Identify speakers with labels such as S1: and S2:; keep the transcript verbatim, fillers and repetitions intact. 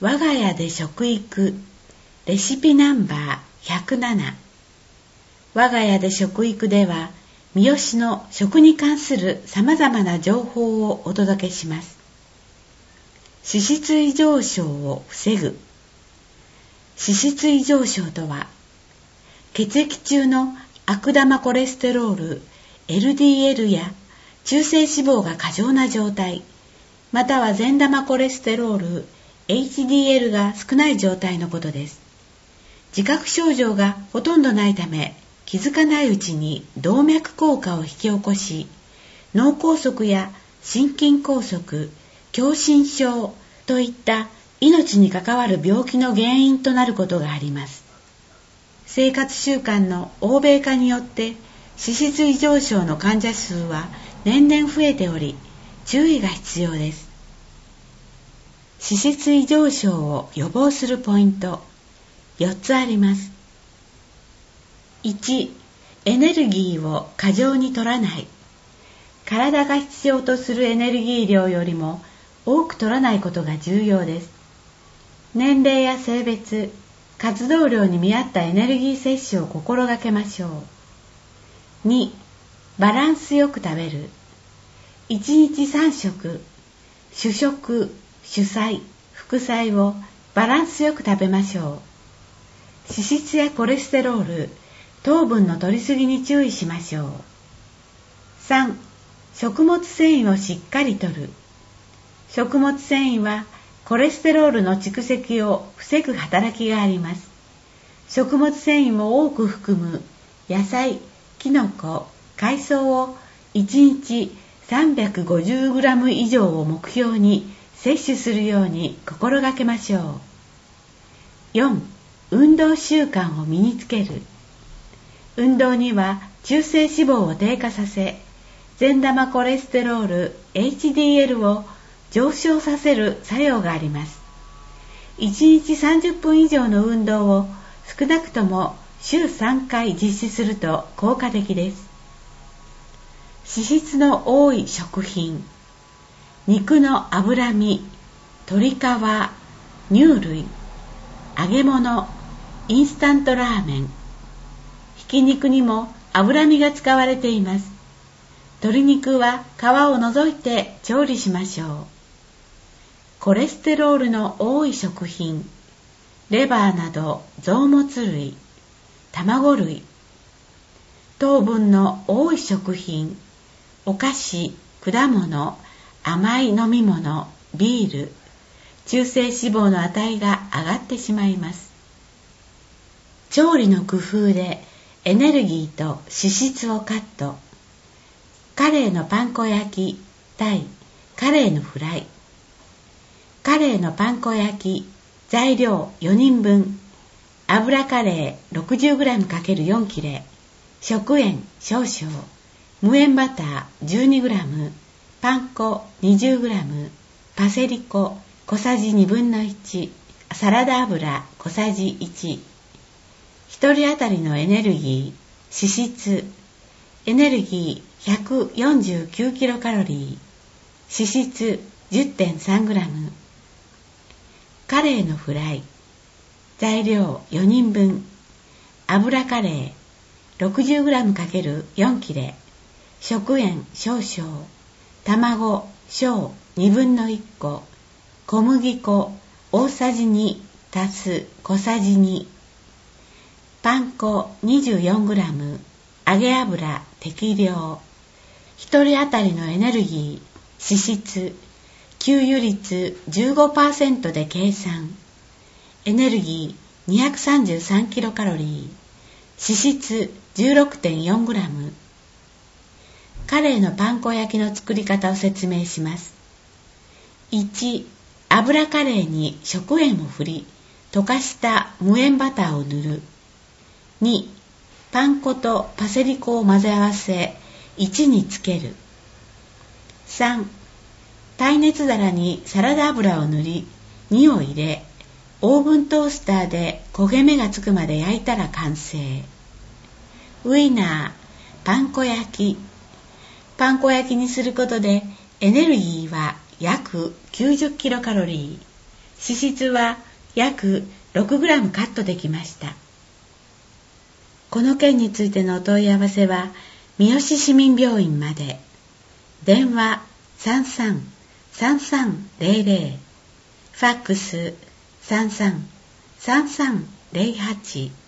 S1: 我が家で食育レシピナンバーひゃくなな。我が家で食育では三好の食に関するさまざまな情報をお届けします。脂質異常症を防ぐ。脂質異常症とは、血液中の悪玉コレステロール エルディーエル や中性脂肪が過剰な状態、または善玉コレステロール エイチディーエル が少ない状態のことです。自覚症状がほとんどないため、気づかないうちに動脈硬化を引き起こし、脳梗塞や心筋梗塞、狭心症といった命に関わる病気の原因となることがあります。生活習慣の欧米化によって脂質異常症の患者数は年々増えており、注意が必要です。脂質異常症を予防するポイントよっつあります。いち. エネルギーを過剰に取らない。体が必要とするエネルギー量よりも多く取らないことが重要です。年齢や性別、活動量に見合ったエネルギー摂取を心がけましょう。に. バランスよく食べる。いちにちさんしょく、主食、主菜、副菜をバランスよく食べましょう。脂質やコレステロール、糖分の摂りすぎに注意しましょう。さん. 食物繊維をしっかりとる。食物繊維はコレステロールの蓄積を防ぐ働きがあります。食物繊維も多く含む野菜、きのこ、海藻をいちにち さんびゃくごじゅうグラム 以上を目標に摂取するように心がけましょう。よん. 運動習慣を身につける。運動には中性脂肪を低下させ、善玉コレステロール エイチディーエル を上昇させる作用があります。いちにちさんじゅっぷん以上の運動を少なくとも週さんかい実施すると効果的です。脂質の多い食品。肉の脂身、鶏皮、乳類、揚げ物、インスタントラーメン。ひき肉にも脂身が使われています。鶏肉は皮を除いて調理しましょう。コレステロールの多い食品。レバーなど臓物類、卵類。糖分の多い食品。お菓子、果物、甘い飲み物、ビール。中性脂肪の値が上がってしまいます。調理の工夫でエネルギーと脂質をカット。カレーのパン粉焼き対カレーのフライ。カレーのパン粉焼き、材料よにんぶん。油カレー ろくじゅうグラムかけるよん 切れ。食塩少々。無塩バター じゅうにグラム。パン粉 にじゅうグラム。パセリ粉小さじにぶんのいち。サラダ油小さじいち。一人当たりのエネルギー、脂質、エネルギー ひゃくよんじゅうきゅうキロカロリー、脂質 じゅってんさんグラム。カレーのフライ、材料よにんぶん。油カレー ろくじゅうグラムかけるよん 切れ。食塩少々。卵小にぶんのいっこ。小麦粉大さじに足す小さじに。パン粉 にじゅうよんグラム。揚げ油適量。一人当たりのエネルギー、脂質、給油率 じゅうごパーセント で計算。エネルギー にひゃくさんじゅうさんキロカロリー。脂質 じゅうろくてんよんグラム。カレーのパン粉焼きの作り方を説明します。いち. 油カレーに食塩を振り、溶かした無塩バターを塗る。に. パン粉とパセリ粉を混ぜ合わせ、いちにつける。さん. 耐熱皿にサラダ油を塗り、にを入れ、オーブントースターで焦げ目がつくまで焼いたら完成。ウイナー、パン粉焼き。パン粉焼きにすることでエネルギーは約きゅうじゅうキロカロリー、 脂質は約ろくグラムカットできました。この件についてのお問い合わせは三好市民病院まで。電話 さんさん さんさんゼロゼロ、ファックス さんさん さんさんゼロはち。